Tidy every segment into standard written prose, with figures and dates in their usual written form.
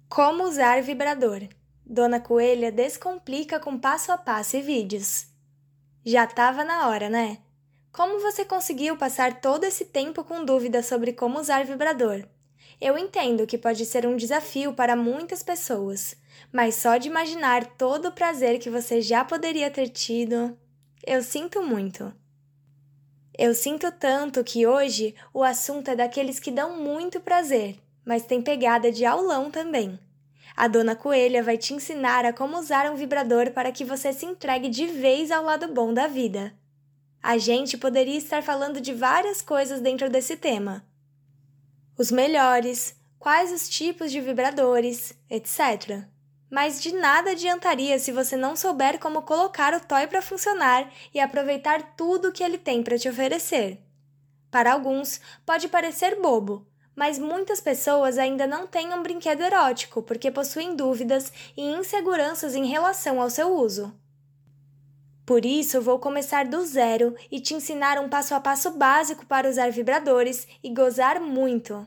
Como usar vibrador? Dona Coelha descomplica com passo a passo e vídeos. Já estava na hora, né? Como você conseguiu passar todo esse tempo com dúvidas sobre como usar vibrador? Eu entendo que pode ser um desafio para muitas pessoas, mas só de imaginar todo o prazer que você já poderia ter tido, eu sinto muito. Eu sinto tanto que hoje o assunto é daqueles que dão muito prazer, mas tem pegada de aulão também. A Dona Coelha vai te ensinar a como usar um vibrador para que você se entregue de vez ao lado bom da vida. A gente poderia estar falando de várias coisas dentro desse tema. Os melhores, quais os tipos de vibradores, etc. Mas de nada adiantaria se você não souber como colocar o toy para funcionar e aproveitar tudo que ele tem para te oferecer. Para alguns, pode parecer bobo, mas muitas pessoas ainda não têm um brinquedo erótico porque possuem dúvidas e inseguranças em relação ao seu uso. Por isso, vou começar do zero e te ensinar um passo a passo básico para usar vibradores e gozar muito.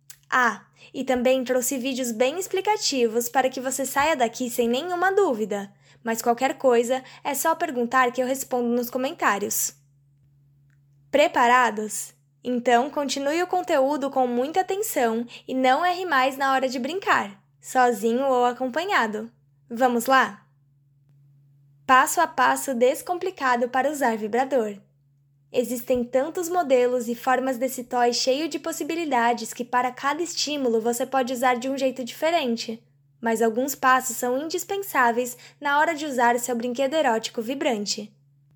E também trouxe vídeos bem explicativos para que você saia daqui sem nenhuma dúvida, mas qualquer coisa é só perguntar que eu respondo nos comentários. Preparados? Então continue o conteúdo com muita atenção e não erre mais na hora de brincar, sozinho ou acompanhado. Vamos lá? Passo a passo descomplicado para usar vibrador. Existem tantos modelos e formas desse toy cheio de possibilidades que para cada estímulo você pode usar de um jeito diferente, mas alguns passos são indispensáveis na hora de usar o seu brinquedo erótico vibrante.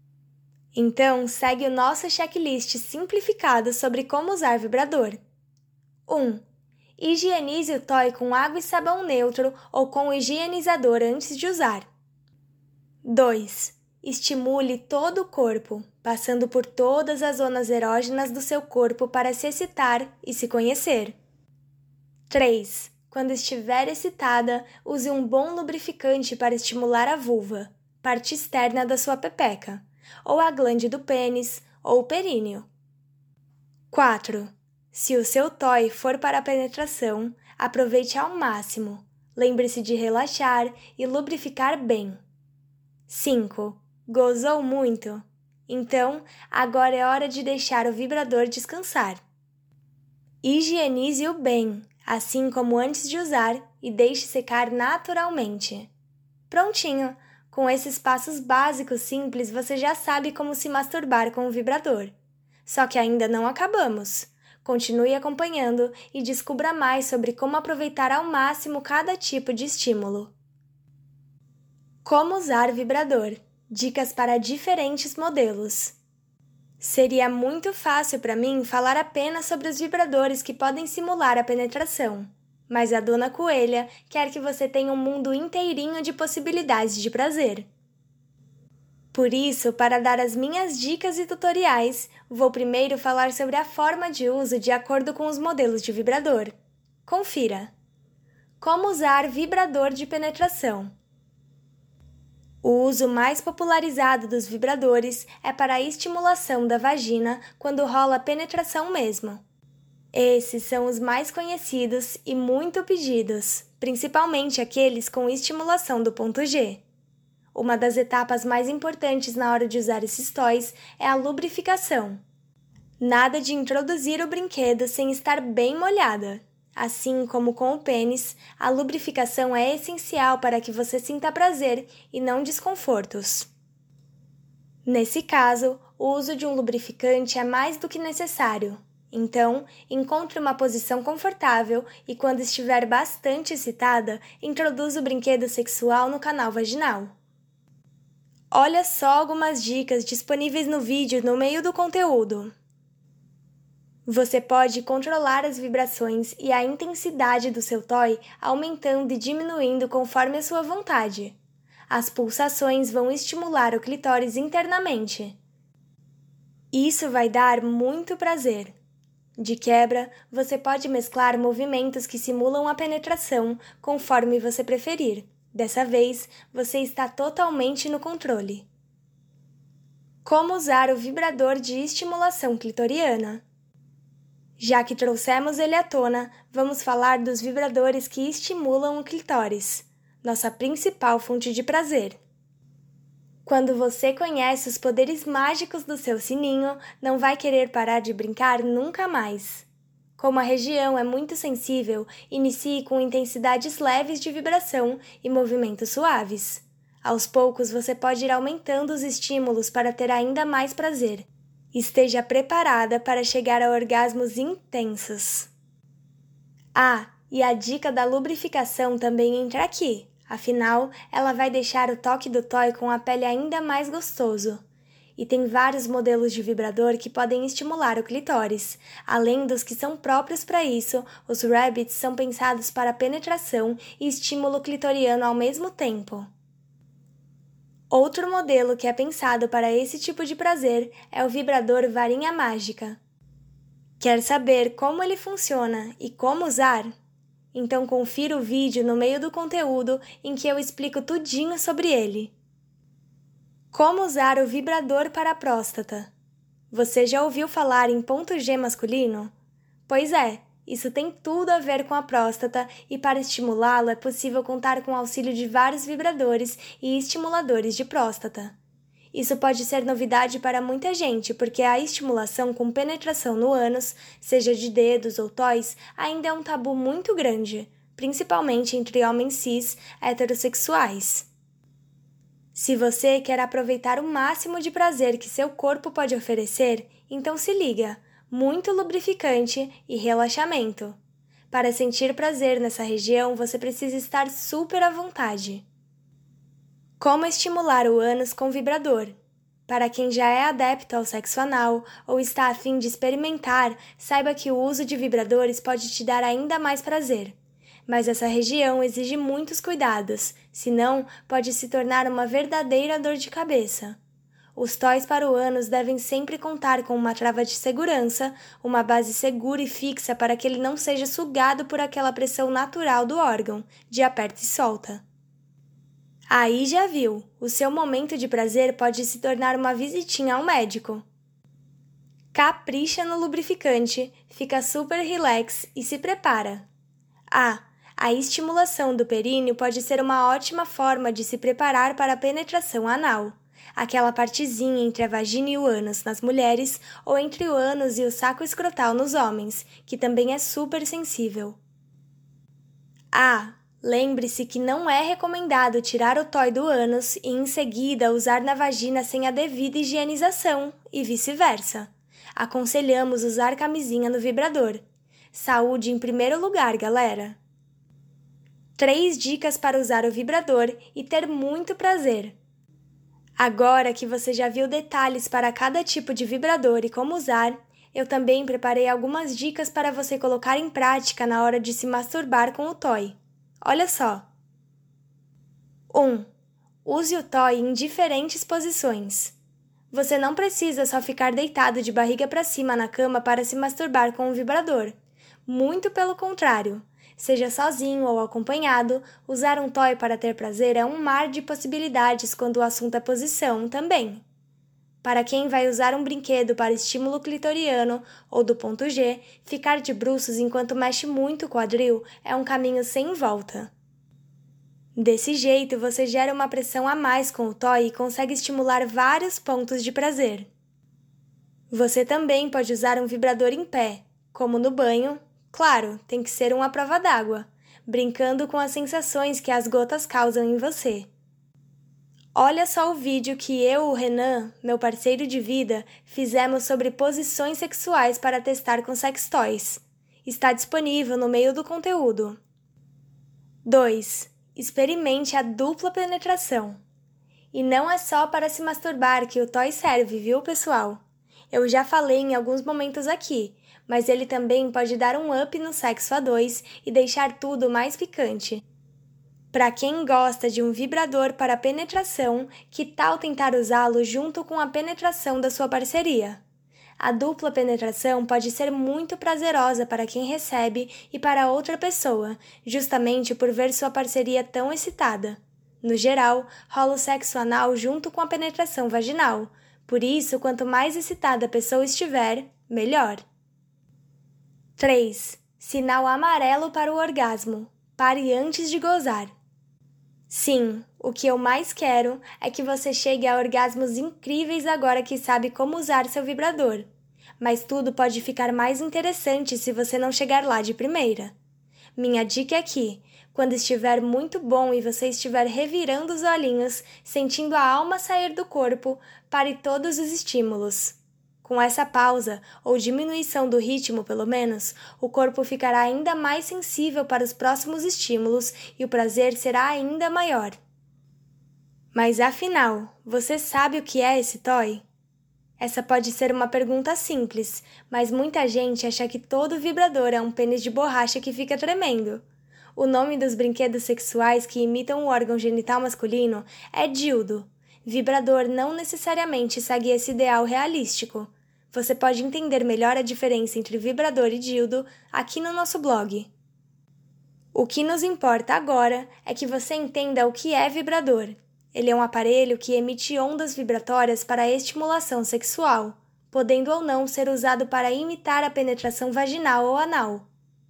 Então, segue o nosso checklist simplificado sobre como usar vibrador. 1. Higienize o toy com água e sabão neutro ou com o higienizador antes de usar. 2. Estimule todo o corpo, passando por todas as zonas erógenas do seu corpo para se excitar e se conhecer. 3. Quando estiver excitada, use um bom lubrificante para estimular a vulva, parte externa da sua pepeca, ou a glande do pênis ou o períneo. 4. Se o seu toy for para a penetração, aproveite ao máximo. Lembre-se de relaxar e lubrificar bem. 5. Gozou muito? Então, agora é hora de deixar o vibrador descansar. Higienize-o bem, assim como antes de usar, e deixe secar naturalmente. Prontinho! Com esses passos básicos simples, você já sabe como se masturbar com o vibrador. Só que ainda não acabamos. Continue acompanhando e descubra mais sobre como aproveitar ao máximo cada tipo de estímulo. Como usar vibrador? Dicas para diferentes modelos. Seria muito fácil para mim falar apenas sobre os vibradores que podem simular a penetração, mas a Dona Coelha quer que você tenha um mundo inteirinho de possibilidades de prazer. Por isso, para dar as minhas dicas e tutoriais, vou primeiro falar sobre a forma de uso de acordo com os modelos de vibrador. Confira! Como usar vibrador de penetração? O uso mais popularizado dos vibradores é para a estimulação da vagina quando rola a penetração mesmo. Esses são os mais conhecidos e muito pedidos, principalmente aqueles com estimulação do ponto G. Uma das etapas mais importantes na hora de usar esses toys é a lubrificação. Nada de introduzir o brinquedo sem estar bem molhada. Assim como com o pênis, a lubrificação é essencial para que você sinta prazer e não desconfortos. Nesse caso, o uso de um lubrificante é mais do que necessário. Então, encontre uma posição confortável e, quando estiver bastante excitada, introduza o brinquedo sexual no canal vaginal. Olha só algumas dicas disponíveis no vídeo no meio do conteúdo. Você pode controlar as vibrações e a intensidade do seu toy aumentando e diminuindo conforme a sua vontade. As pulsações vão estimular o clitóris internamente. Isso vai dar muito prazer. De quebra, você pode mesclar movimentos que simulam a penetração conforme você preferir. Dessa vez, você está totalmente no controle. Como usar o vibrador de estimulação clitoriana? Já que trouxemos ele à tona, vamos falar dos vibradores que estimulam o clitóris, nossa principal fonte de prazer. Quando você conhece os poderes mágicos do seu sininho, não vai querer parar de brincar nunca mais. Como a região é muito sensível, inicie com intensidades leves de vibração e movimentos suaves. Aos poucos, você pode ir aumentando os estímulos para ter ainda mais prazer. Esteja preparada para chegar a orgasmos intensos. E a dica da lubrificação também entra aqui. Afinal, ela vai deixar o toque do toy com a pele ainda mais gostoso. E tem vários modelos de vibrador que podem estimular o clitóris. Além dos que são próprios para isso, os Rabbits são pensados para penetração e estímulo clitoriano ao mesmo tempo. Outro modelo que é pensado para esse tipo de prazer é o vibrador varinha mágica. Quer saber como ele funciona e como usar? Então confira o vídeo no meio do conteúdo em que eu explico tudinho sobre ele. Como usar o vibrador para a próstata? Você já ouviu falar em ponto G masculino? Pois é, isso tem tudo a ver com a próstata e para estimulá-lo é possível contar com o auxílio de vários vibradores e estimuladores de próstata. Isso pode ser novidade para muita gente, porque a estimulação com penetração no ânus, seja de dedos ou toys, ainda é um tabu muito grande, principalmente entre homens cis heterossexuais. Se você quer aproveitar o máximo de prazer que seu corpo pode oferecer, então se liga, muito lubrificante e relaxamento. Para sentir prazer nessa região, você precisa estar super à vontade. Como estimular o ânus com vibrador? Para quem já é adepto ao sexo anal ou está a fim de experimentar, saiba que o uso de vibradores pode te dar ainda mais prazer. Mas essa região exige muitos cuidados, senão pode se tornar uma verdadeira dor de cabeça. Os toys para o ânus devem sempre contar com uma trava de segurança, uma base segura e fixa para que ele não seja sugado por aquela pressão natural do órgão, de aperta e solta. Aí já viu, o seu momento de prazer pode se tornar uma visitinha ao médico. Capricha no lubrificante, fica super relax e se prepara. A estimulação do períneo pode ser uma ótima forma de se preparar para a penetração anal, aquela partezinha entre a vagina e o ânus nas mulheres ou entre o ânus e o saco escrotal nos homens, que também é super sensível. Lembre-se que não é recomendado tirar o toy do ânus e em seguida usar na vagina sem a devida higienização e vice-versa. Aconselhamos usar camisinha no vibrador. Saúde em primeiro lugar, galera! 3 dicas para usar o vibrador e ter muito prazer. Agora que você já viu detalhes para cada tipo de vibrador e como usar, eu também preparei algumas dicas para você colocar em prática na hora de se masturbar com o toy. Olha só! 1. Use o toy em diferentes posições. Você não precisa só ficar deitado de barriga para cima na cama para se masturbar com o vibrador. Muito pelo contrário. Seja sozinho ou acompanhado, usar um toy para ter prazer é um mar de possibilidades quando o assunto é posição também. Para quem vai usar um brinquedo para estímulo clitoriano ou do ponto G, ficar de bruços enquanto mexe muito o quadril é um caminho sem volta. Desse jeito, você gera uma pressão a mais com o toy e consegue estimular vários pontos de prazer. Você também pode usar um vibrador em pé, como no banho. Claro, tem que ser à prova d'água, brincando com as sensações que as gotas causam em você. Olha só o vídeo que eu e o Renan, meu parceiro de vida, fizemos sobre posições sexuais para testar com sex toys. Está disponível no meio do conteúdo. 2. Experimente a dupla penetração. E não é só para se masturbar que o toy serve, viu, pessoal? Eu já falei em alguns momentos aqui, mas ele também pode dar um up no sexo a dois e deixar tudo mais picante. Para quem gosta de um vibrador para penetração, que tal tentar usá-lo junto com a penetração da sua parceria? A dupla penetração pode ser muito prazerosa para quem recebe e para outra pessoa, justamente por ver sua parceria tão excitada. No geral, rola o sexo anal junto com a penetração vaginal. Por isso, quanto mais excitada a pessoa estiver, melhor. 3. Sinal amarelo para o orgasmo. Pare antes de gozar. Sim, o que eu mais quero é que você chegue a orgasmos incríveis agora que sabe como usar seu vibrador. Mas tudo pode ficar mais interessante se você não chegar lá de primeira. Minha dica é que, quando estiver muito bom e você estiver revirando os olhinhos, sentindo a alma sair do corpo, pare todos os estímulos. Com essa pausa, ou diminuição do ritmo pelo menos, o corpo ficará ainda mais sensível para os próximos estímulos e o prazer será ainda maior. Mas afinal, você sabe o que é esse toy? Essa pode ser uma pergunta simples, mas muita gente acha que todo vibrador é um pênis de borracha que fica tremendo. O nome dos brinquedos sexuais que imitam o órgão genital masculino é dildo. Vibrador não necessariamente segue esse ideal realístico. Você pode entender melhor a diferença entre vibrador e dildo aqui no nosso blog. O que nos importa agora é que você entenda o que é vibrador. Ele é um aparelho que emite ondas vibratórias para a estimulação sexual, podendo ou não ser usado para imitar a penetração vaginal ou anal.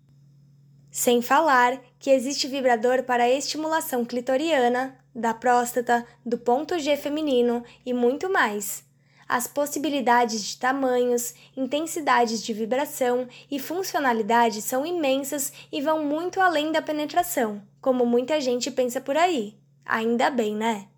Sem falar que existe vibrador para a estimulação clitoriana, da próstata, do ponto G feminino e muito mais. As possibilidades de tamanhos, intensidades de vibração e funcionalidade são imensas e vão muito além da penetração, como muita gente pensa por aí. Ainda bem, né?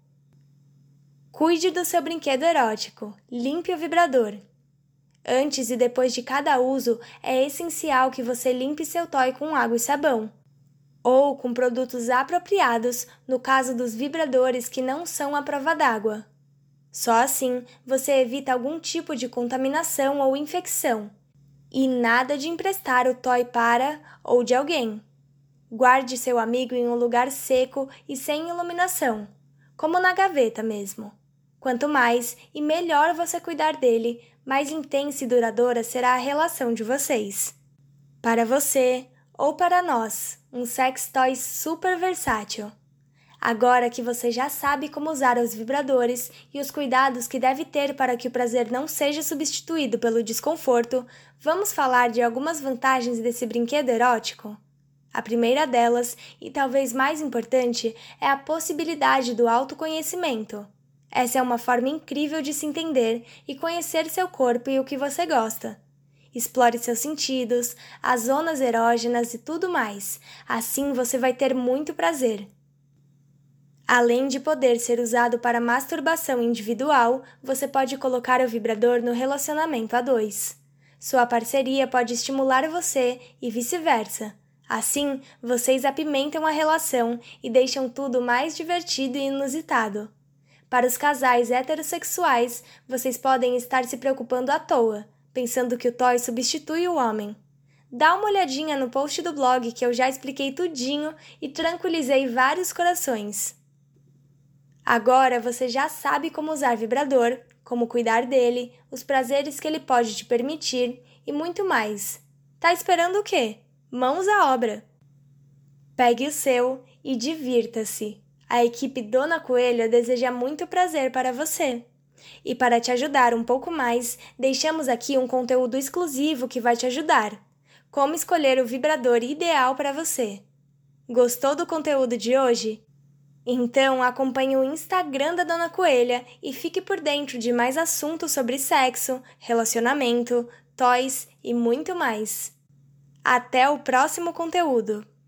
Cuide do seu brinquedo erótico. Limpe o vibrador. Antes e depois de cada uso, é essencial que você limpe seu toy com água e sabão. Ou com produtos apropriados, no caso dos vibradores que não são à prova d'água. Só assim, você evita algum tipo de contaminação ou infecção. E nada de emprestar o toy para ou de alguém. Guarde seu amigo em um lugar seco e sem iluminação, como na gaveta mesmo. Quanto mais e melhor você cuidar dele, mais intensa e duradoura será a relação de vocês. Para você, ou para nós, um sex toy super versátil. Agora que você já sabe como usar os vibradores e os cuidados que deve ter para que o prazer não seja substituído pelo desconforto, vamos falar de algumas vantagens desse brinquedo erótico? A primeira delas, e talvez mais importante, é a possibilidade do autoconhecimento. Essa é uma forma incrível de se entender e conhecer seu corpo e o que você gosta. Explore seus sentidos, as zonas erógenas e tudo mais. Assim você vai ter muito prazer. Além de poder ser usado para masturbação individual, você pode colocar o vibrador no relacionamento a dois. Sua parceria pode estimular você e vice-versa. Assim, vocês apimentam a relação e deixam tudo mais divertido e inusitado. Para os casais heterossexuais, vocês podem estar se preocupando à toa, pensando que o toy substitui o homem. Dá uma olhadinha no post do blog que eu já expliquei tudinho e tranquilizei vários corações. Agora você já sabe como usar vibrador, como cuidar dele, os prazeres que ele pode te permitir e muito mais. Tá esperando o quê? Mãos à obra! Pegue o seu e divirta-se. A equipe Dona Coelha deseja muito prazer para você. E para te ajudar um pouco mais, deixamos aqui um conteúdo exclusivo que vai te ajudar. Como escolher o vibrador ideal para você. Gostou do conteúdo de hoje? Então acompanhe o Instagram da Dona Coelha e fique por dentro de mais assuntos sobre sexo, relacionamento, toys e muito mais. Até o próximo conteúdo!